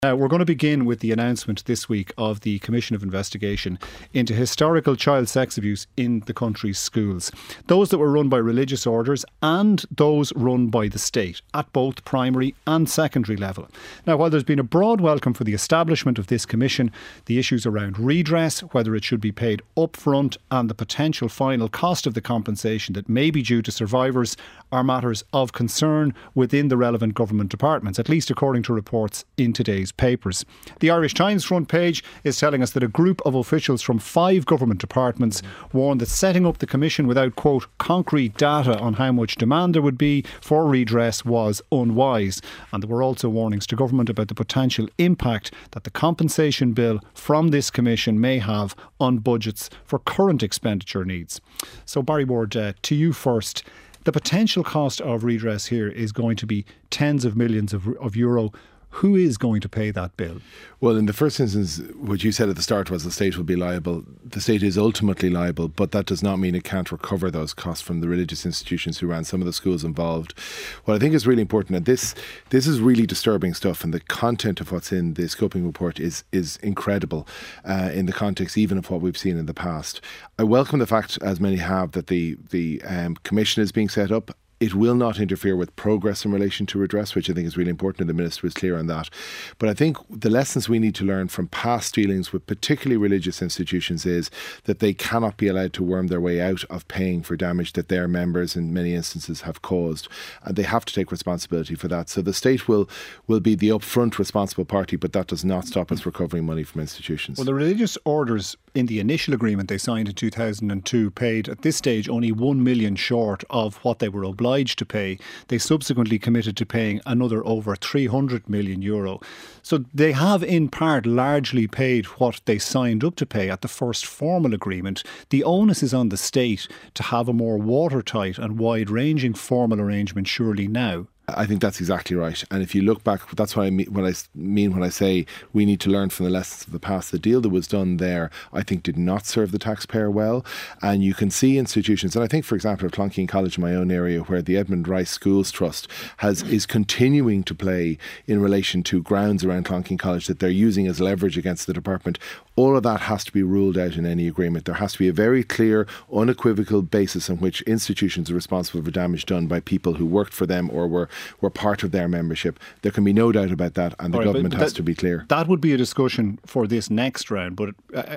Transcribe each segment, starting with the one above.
We're going to begin with the announcement this week of the Commission of Investigation into historical child sex abuse in the country's schools. Those that were run by religious orders and those run by the state at both primary and secondary level. Now, while there's been a broad welcome for the establishment of this commission, the issues around redress, whether it should be paid up front, and the potential final cost of the compensation that may be due to survivors are matters of concern within the relevant government departments, at least according to reports in today's papers. The Irish Times front page is telling us that a group of officials from 5 government departments warned that setting up the commission without, quote, concrete data on how much demand there would be for redress was unwise. And there were also warnings to government about the potential impact that the compensation bill from this commission may have on budgets for current expenditure needs. So Barry Ward, to you first. The potential cost of redress here is going to be tens of millions of euro. Who is going to pay that bill? Well, in the first instance, what you said at the start was the state will be liable. The state is ultimately liable, but that does not mean it can't recover those costs from the religious institutions who ran some of the schools involved. What I think is really important, and this is really disturbing stuff, and the content of what's in the scoping report is incredible in the context even of what we've seen in the past. I welcome the fact, as many have, that the commission is being set up. It will not interfere with progress in relation to redress, which I think is really important, and the Minister was clear on that. But I think the lessons we need to learn from past dealings with particularly religious institutions is that they cannot be allowed to worm their way out of paying for damage that their members in many instances have caused. And they have to take responsibility for that. So the state will be the upfront responsible party, but that does not stop us recovering money from institutions. Well, the religious orders in the initial agreement they signed in 2002 paid at this stage only 1 million short of what they were obliged to pay. They subsequently committed to paying another over 300 million euro. So they have in part largely paid what they signed up to pay at the first formal agreement. The onus is on the state to have a more watertight and wide-ranging formal arrangement surely now. I think that's exactly right. And if you look back, that's what I mean when I say we need to learn from the lessons of the past. The deal that was done there, I think, did not serve the taxpayer well. And you can see institutions, and I think, for example, at Clonkeene College in my own area, where the Edmund Rice Schools Trust is continuing to play in relation to grounds around Clonkeene College that they're using as leverage against the department. All of that has to be ruled out in any agreement. There has to be a very clear, unequivocal basis on which institutions are responsible for damage done by people who worked for them or were part of their membership. There can be no doubt about that, and the government has to be clear. That would be a discussion for this next round, but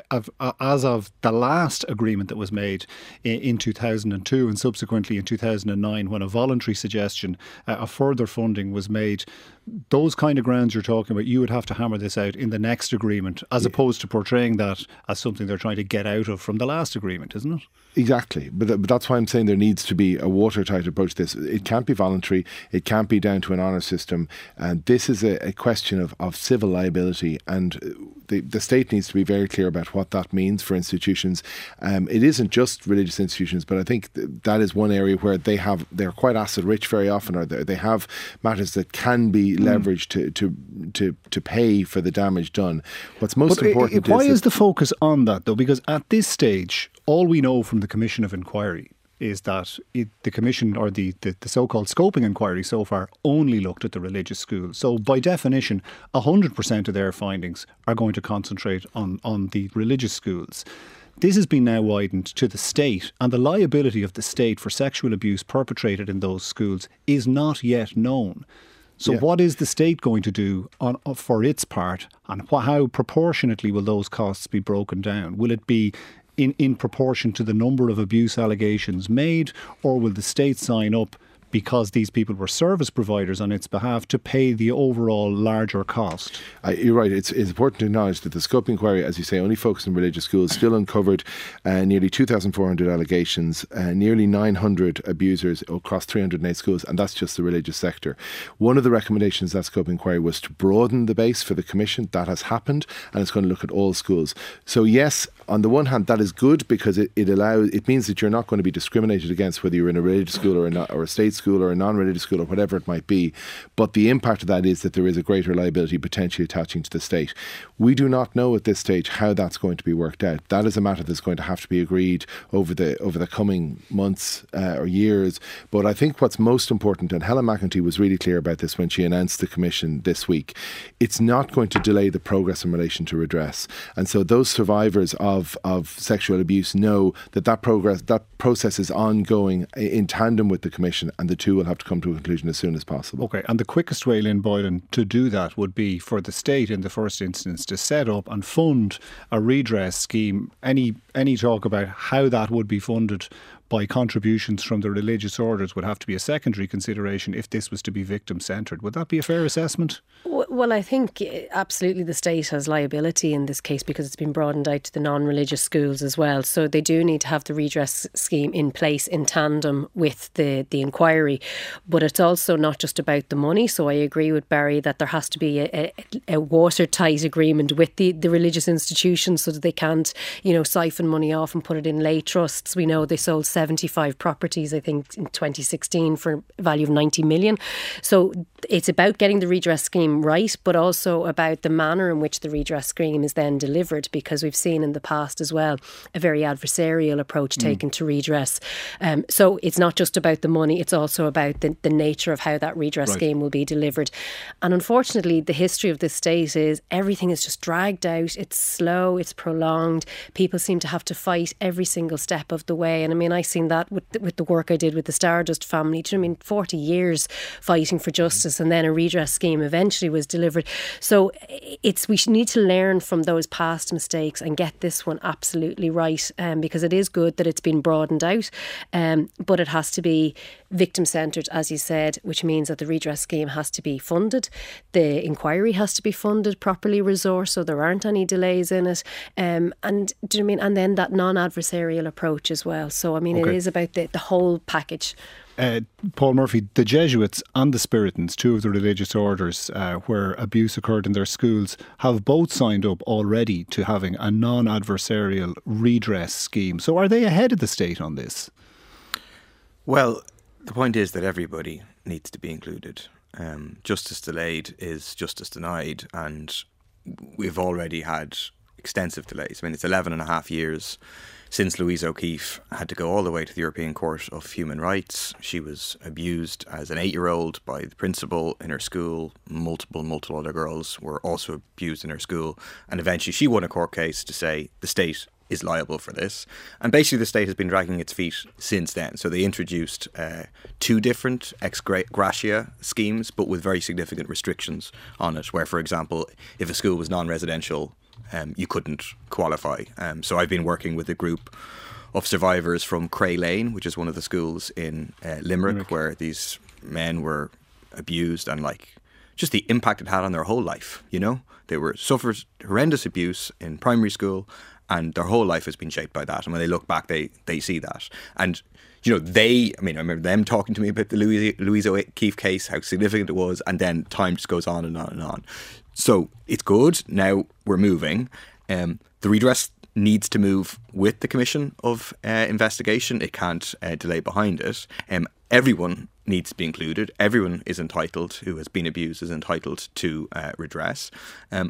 as of the last agreement that was made in 2002 and subsequently in 2009, when a voluntary suggestion of further funding was made, those kind of grounds you're talking about, you would have to hammer this out in the next agreement, as opposed to portraying that as something they're trying to get out of from the last agreement, isn't it? Exactly. But that's why I'm saying there needs to be a watertight approach to this. It can't be voluntary. It can't be down to an honour system. And this is a question of civil liability. And the state needs to be very clear about what that means for institutions. It isn't just religious institutions, but I think that is one area where they're quite asset rich very often, or they have matters that can be leveraged to pay for the damage done. What's most important why is the focus on that, though? Because at this stage, all we know from the Commission of Inquiry is that the Commission, or the so-called scoping inquiry so far, only looked at the religious schools. So by definition, 100% of their findings are going to concentrate on the religious schools. This has been now widened to the state, and the liability of the state for sexual abuse perpetrated in those schools is not yet known. So what is the state going to do for its part, and how proportionately will those costs be broken down? Will it be in proportion to the number of abuse allegations made, or will the state sign up because these people were service providers on its behalf to pay the overall larger cost? You're right. It's important to acknowledge that the scope inquiry, as you say, only focused on religious schools, still uncovered nearly 2,400 allegations, nearly 900 abusers across 308 schools, and that's just the religious sector. One of the recommendations of that scope inquiry was to broaden the base for the Commission. That has happened, and it's going to look at all schools. So yes, on the one hand, that is good because it means that you're not going to be discriminated against whether you're in a religious school or a state school or a non-religious school or whatever it might be. But the impact of that is that there is a greater liability potentially attaching to the state. We do not know at this stage how that's going to be worked out. That is a matter that's going to have to be agreed over the coming months or years. But I think what's most important, and Helen McEntee was really clear about this when she announced the Commission this week, it's not going to delay the progress in relation to redress. And so those survivors of sexual abuse know that process is ongoing in tandem with the Commission, and the two will have to come to a conclusion as soon as possible. Okay, and the quickest way, Lynn Boylan, to do that would be for the state in the first instance to set up and fund a redress scheme. Any talk about how that would be funded by contributions from the religious orders would have to be a secondary consideration if this was to be victim-centred. Would that be a fair assessment? Well, I think absolutely the state has liability in this case because it's been broadened out to the non-religious schools as well. So they do need to have the redress scheme in place in tandem with the inquiry. But it's also not just about the money. So I agree with Barry that there has to be a watertight agreement with the religious institutions so that they can't, siphon money off and put it in lay trusts. We know they sold 75 properties, I think, in 2016 for a value of 90 million. So it's about getting the redress scheme right, but also about the manner in which the redress scheme is then delivered, because we've seen in the past as well a very adversarial approach taken to redress. So it's not just about the money, it's also about the nature of how that redress scheme will be delivered. And unfortunately, the history of this state is everything is just dragged out. It's slow, it's prolonged. People seem to have to fight every single step of the way. And I mean, I seen that with the work I did with the Stardust family. Do you know what I mean? 40 years fighting for justice, and then a redress scheme eventually was delivered. So we need to learn from those past mistakes and get this one absolutely right, because it is good that it's been broadened out, but it has to be victim-centred, as you said, which means that the redress scheme has to be funded, the inquiry has to be funded, properly resourced, so there aren't any delays in it, and do you know what I mean? And then that non-adversarial approach as well. So I mean, it is about the whole package. Paul Murphy, the Jesuits and the Spiritans, two of the religious orders where abuse occurred in their schools, have both signed up already to having a non-adversarial redress scheme. So are they ahead of the state on this? Well, the point is that everybody needs to be included. Justice delayed is justice denied, and we've already had extensive delays. I mean, it's 11 and a half years since Louise O'Keeffe had to go all the way to the European Court of Human Rights. She was abused as an 8-year-old by the principal in her school. Multiple other girls were also abused in her school. And eventually she won a court case to say the state is liable for this. And basically the state has been dragging its feet since then. So they introduced 2 different ex gratia schemes, but with very significant restrictions on it, where, for example, if a school was non-residential, you couldn't qualify. So I've been working with a group of survivors from Cray Lane, which is one of the schools in Limerick, where these men were abused, and just the impact it had on their whole life. They suffered horrendous abuse in primary school, and their whole life has been shaped by that. And when they look back, they see that. And I remember them talking to me about the Louise O'Keeffe case, how significant it was, and then time just goes on and on and on. So it's good. Now we're moving. The redress needs to move with the Commission of Investigation. It can't delay behind it. Everyone needs to be included. Everyone is entitled, who has been abused, is entitled to redress. And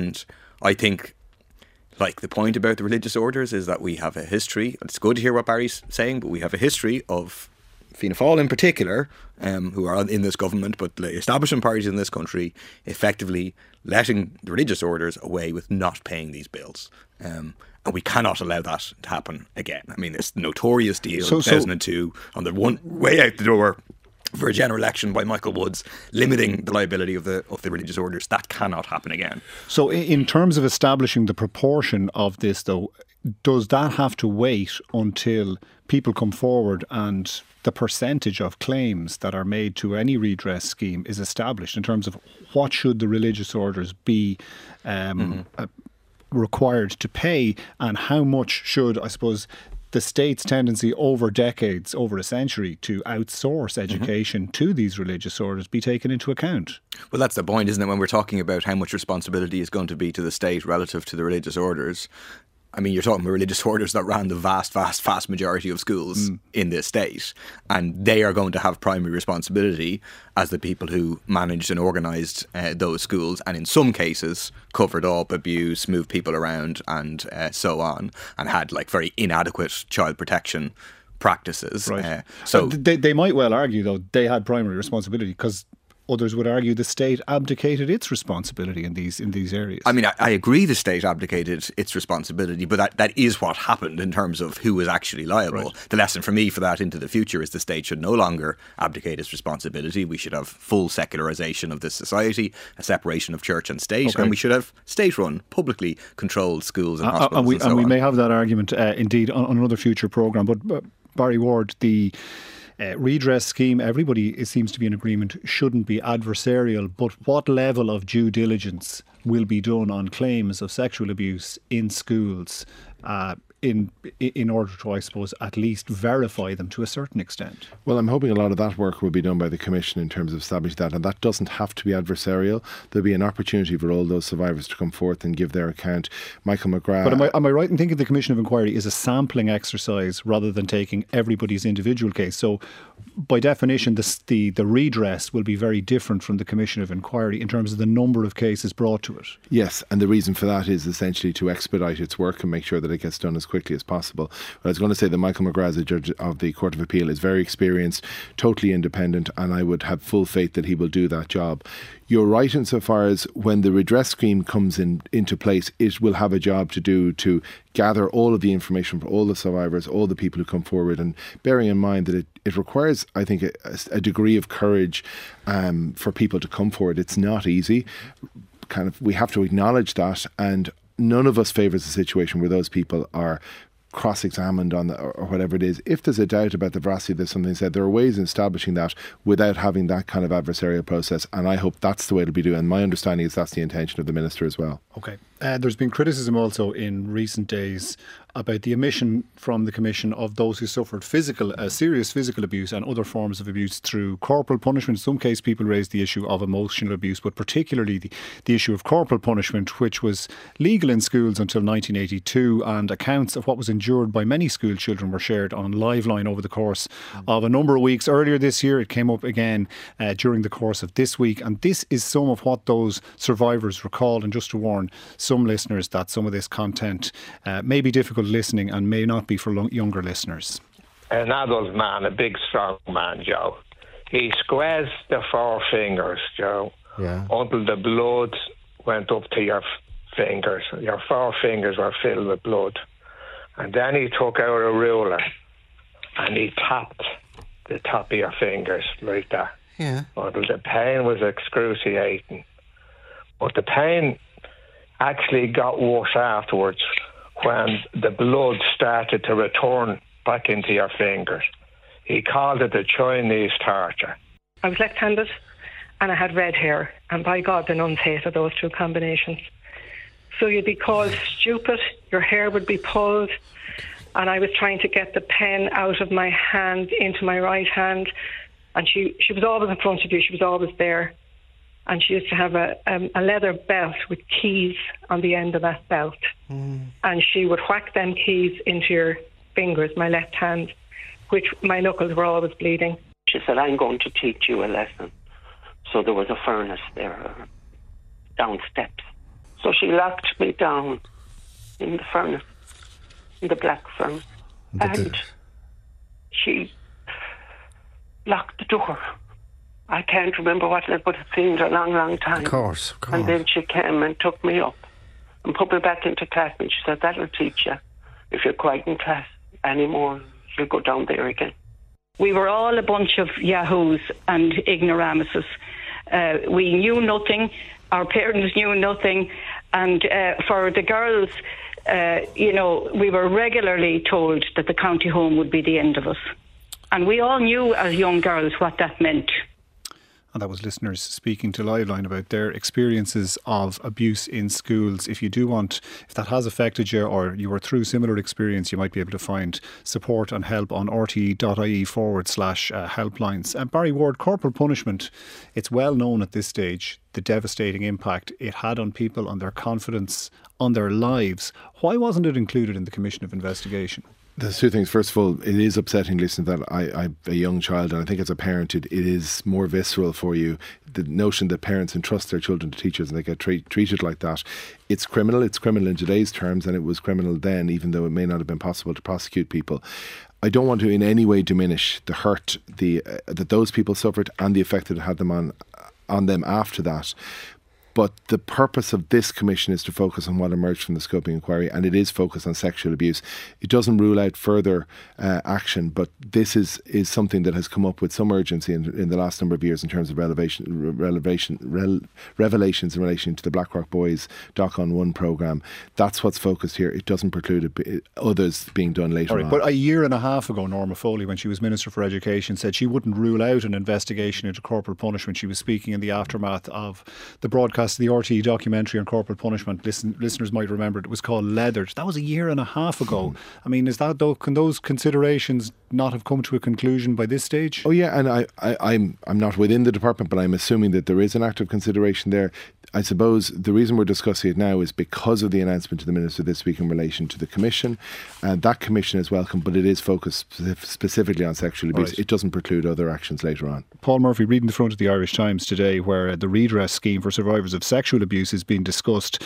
I think, the point about the religious orders is that we have a history. It's good to hear what Barry's saying, but we have a history of Fianna Fáil in particular, who are in this government, but the establishment parties in this country effectively letting the religious orders away with not paying these bills. And we cannot allow that to happen again. I mean, this notorious deal in 2002 on the one way out the door for a general election by Michael Woods, limiting the liability of the religious orders. That cannot happen again. So in terms of establishing the proportion of this, though, does that have to wait until people come forward and the percentage of claims that are made to any redress scheme is established in terms of what should the religious orders be required to pay, and how much should, I suppose, the state's tendency over decades, over a century, to outsource education to these religious orders be taken into account? Well, that's the point, isn't it? When we're talking about how much responsibility is going to be to the state relative to the religious orders, I mean, you're talking about religious orders that ran the vast majority of schools in this state, and they are going to have primary responsibility as the people who managed and organised those schools, and in some cases covered up abuse, moved people around, and so on, and had like very inadequate child protection practices. Right. So they might well argue, though, they had primary responsibility because others would argue the state abdicated its responsibility in these areas. I mean, I agree the state abdicated its responsibility, but that is what happened in terms of who was actually liable. Right. The lesson for me for that into the future is the state should no longer abdicate its responsibility. We should have full secularisation of this society, a separation of church and state, and we should have state-run, publicly controlled schools and hospitals and we may have that argument indeed on another future programme. But Barry Ward, the redress scheme, everybody, it seems to be in agreement, shouldn't be adversarial, but what level of due diligence will be done on claims of sexual abuse in schools in order to, I suppose, at least verify them to a certain extent? Well, I'm hoping a lot of that work will be done by the Commission in terms of establishing that, and that doesn't have to be adversarial. There'll be an opportunity for all those survivors to come forth and give their account. Michael McGrath. But am I right in thinking the Commission of Inquiry is a sampling exercise rather than taking everybody's individual case? So by definition, the redress will be very different from the Commission of Inquiry in terms of the number of cases brought to it. Yes, and the reason for that is essentially to expedite its work and make sure that it gets done as quickly as possible. But I was going to say that Michael McGrath, the judge of the Court of Appeal, is very experienced, totally independent, and I would have full faith that he will do that job. You're right insofar as when the redress scheme comes into place, it will have a job to do to gather all of the information for all the survivors, all the people who come forward, and bearing in mind that it requires, I think, a degree of courage for people to come forward. It's not easy. We have to acknowledge that, and none of us favours a situation where those people are cross-examined on or whatever it is. If there's a doubt about the veracity of something said, there are ways in establishing that without having that kind of adversarial process, and I hope that's the way it'll be done. And my understanding is that's the intention of the Minister as well. Okay. There's been criticism also in recent days about the omission from the Commission of those who suffered serious physical abuse and other forms of abuse through corporal punishment. In some cases, people raised the issue of emotional abuse, but particularly the issue of corporal punishment, which was legal in schools until 1982, and accounts of what was endured by many school children were shared on Liveline over the course of a number of weeks. Earlier this year, it came up again during the course of this week, and this is some of what those survivors recalled. And just to warn some listeners that some of this content may be difficult listening and may not be for younger listeners. An adult man, a big strong man, Joe, he squeezed the four fingers, Joe, until the blood went up to your fingers. Your four fingers were filled with blood. And then he took out a ruler and he tapped the top of your fingers like that. Yeah. Until the pain was excruciating. But the pain actually got worse afterwards when the blood started to return back into your fingers. He called it the Chinese torture. I was left-handed and I had red hair, and by God, the nuns hated those two combinations. So you'd be called stupid, your hair would be pulled, and I was trying to get the pen out of my hand into my right hand, and she was always in front of you, she was always there. And she used to have a leather belt with keys on the end of that belt. And she would whack them keys into your fingers, my left hand, which my knuckles were always bleeding. She said, I'm going to teach you a lesson. So there was a furnace there, down steps. So she locked me down in the furnace, in the black furnace. And she locked the door. I can't remember what it, but it seemed a long, long time. Of course. And then she came and took me up and put me back into class, and she said, that'll teach you. If you're quiet in class anymore, you'll go down there again. We were all a bunch of yahoos and ignoramuses. We knew nothing, our parents knew nothing, and for the girls, we were regularly told that the county home would be the end of us. And we all knew as young girls what that meant. And that was listeners speaking to Liveline about their experiences of abuse in schools. If that has affected you or you were through similar experience, you might be able to find support and help on rte.ie/helplines. And Barry Ward, corporal punishment, it's well known at this stage the devastating impact it had on people, on their confidence, on their lives. Why wasn't it included in the Commission of Investigation? There's two things. First of all, it is upsetting listening that I'm a young child, and I think as a parent it is more visceral for you. The notion that parents entrust their children to teachers and they get treated like that. It's criminal. It's criminal in today's terms, and it was criminal then, even though it may not have been possible to prosecute people. I don't want to in any way diminish the hurt that those people suffered and the effect that it had on them after that. But the purpose of this commission is to focus on what emerged from the scoping inquiry, and it is focused on sexual abuse. It doesn't rule out further action, but this is something that has come up with some urgency in the last number of years in terms of revelations in relation to the Blackrock Boys Doc on One programme. That's what's focused here. It doesn't preclude others being done later on. But a year and a half ago, Norma Foley, when she was Minister for Education, said she wouldn't rule out an investigation into corporal punishment. She was speaking in the aftermath of the broadcast the RTE documentary on corporal punishment. Listeners might remember it was called Leathered. That was a year and a half ago. I mean, can those considerations not have come to a conclusion by this stage? Oh yeah, and I'm not within the department, but I'm assuming that there is an active consideration there. I suppose the reason we're discussing it now is because of the announcement to the Minister this week in relation to the Commission. That Commission is welcome, but it is focused specifically on sexual abuse. Right. It doesn't preclude other actions later on. Paul Murphy, reading the front of the Irish Times today, where the redress scheme for survivors of sexual abuse is being discussed.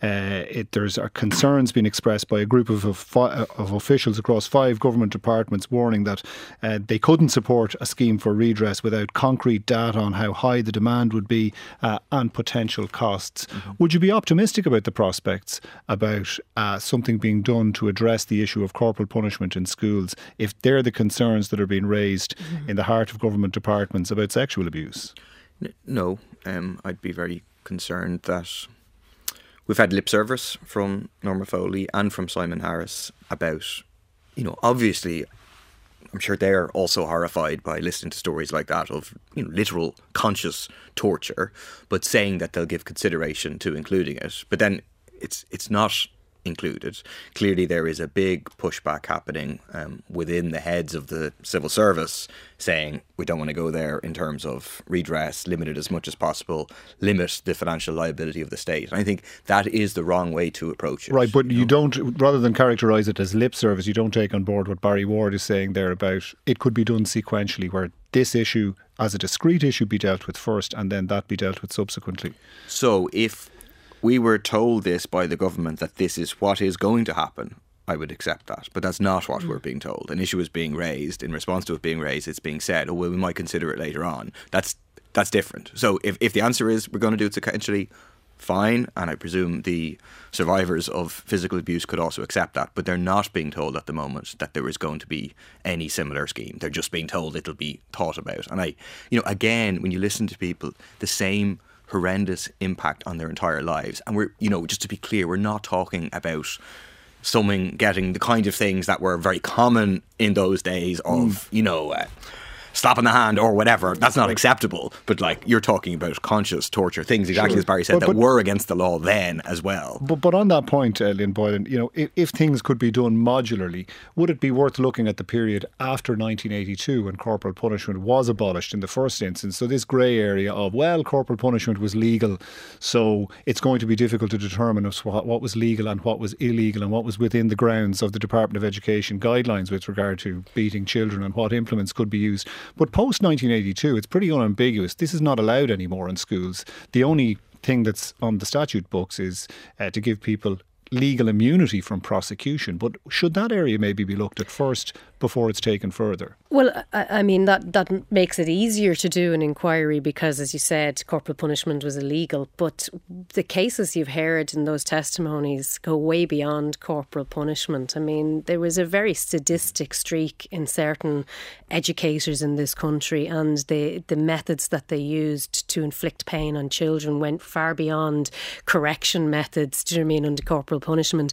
There's concerns being expressed by a group of officials across 5 government departments warning that they couldn't support a scheme for redress without concrete data on how high the demand would be and potential costs. Mm-hmm. Would you be optimistic about the prospects about something being done to address the issue of corporal punishment in schools if they're the concerns that are being raised in the heart of government departments about sexual abuse? No, I'd be very concerned that we've had lip service from Norma Foley and from Simon Harris about, obviously I'm sure they're also horrified by listening to stories like that of literal conscious torture, but saying that they'll give consideration to including it. But then it's not included. Clearly there is a big pushback happening within the heads of the civil service saying we don't want to go there in terms of redress, limit it as much as possible, limit the financial liability of the state. And I think that is the wrong way to approach it. Right, but you don't, rather than characterise it as lip service, you don't take on board what Barry Ward is saying there about it could be done sequentially, where this issue as a discrete issue be dealt with first and then that be dealt with subsequently. So if we were told this by the government that this is what is going to happen, I would accept that. But that's not what we're being told. An issue is being raised. In response to it being raised, it's being said, oh, well, we might consider it later on. That's different. So if the answer is we're going to do it sequentially, fine. And I presume the survivors of physical abuse could also accept that. But they're not being told at the moment that there is going to be any similar scheme. They're just being told it'll be thought about. And again, when you listen to people, the same horrendous impact on their entire lives. And we're, just to be clear, we're not talking about someone getting the kind of things that were very common in those days of, slap in the hand or whatever. That's not acceptable. But you're talking about conscious torture, things exactly as Barry said, that were against the law then as well. But on that point, Lynn Boylan, if things could be done modularly, would it be worth looking at the period after 1982 when corporal punishment was abolished in the first instance? So this grey area of, corporal punishment was legal, so it's going to be difficult to determine what was legal and what was illegal and what was within the grounds of the Department of Education guidelines with regard to beating children and what implements could be used. But post-1982, it's pretty unambiguous. This is not allowed anymore in schools. The only thing that's on the statute books is to give people legal immunity from prosecution. But should that area maybe be looked at first before it's taken further? Well, I mean, that makes it easier to do an inquiry because, as you said, corporal punishment was illegal. But the cases you've heard in those testimonies go way beyond corporal punishment. I mean, there was a very sadistic streak in certain educators in this country, and the methods that they used to inflict pain on children went far beyond correction methods, do you know what I mean, under corporal punishment.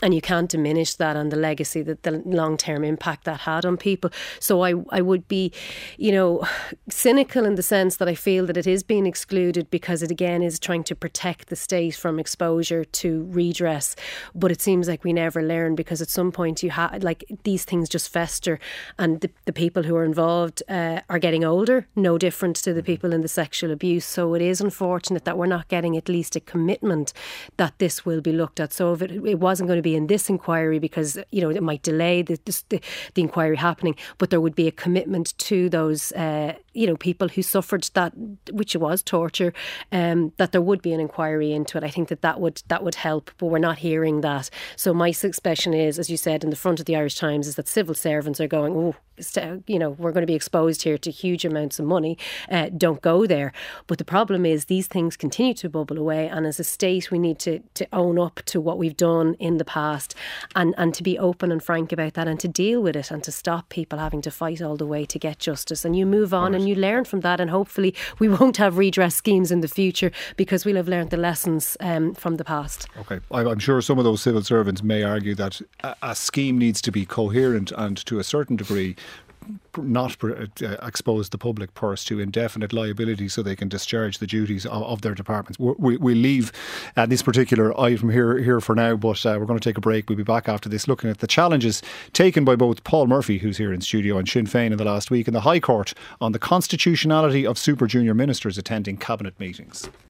And you can't diminish that and the legacy, that the long-term impact that had on people. So I would be, cynical in the sense that I feel that it is being excluded because it again is trying to protect the state from exposure to redress. But it seems like we never learn, because at some point these things just fester, and the people who are involved are getting older, no different to the people in the sexual abuse. So it is unfortunate that we're not getting at least a commitment that this will be looked at. So if it wasn't going to be in this inquiry, because it might delay the inquiry happening, but there would be a commitment to those people who suffered that, which was torture, that there would be an inquiry into it. I think that would help, but we're not hearing that. So my suspicion is, as you said in the front of the Irish Times, is that civil servants are going, we're going to be exposed here to huge amounts of money, don't go there. But the problem is these things continue to bubble away, and as a state we need to own up to what we've done in the past, and to be open and frank about that, and to deal with it, and to stop people having to fight all the way to get justice. And you move on and you learn from that, and hopefully we won't have redress schemes in the future, because we'll have learned the lessons from the past. Okay, I'm sure some of those civil servants may argue that a scheme needs to be coherent and to a certain degree not expose the public purse to indefinite liability, so they can discharge the duties of their departments. We leave this particular item here for now, but we're going to take a break. We'll be back after this, looking at the challenges taken by both Paul Murphy, who's here in studio, and Sinn Féin in the last week, and the High Court on the constitutionality of super junior ministers attending cabinet meetings.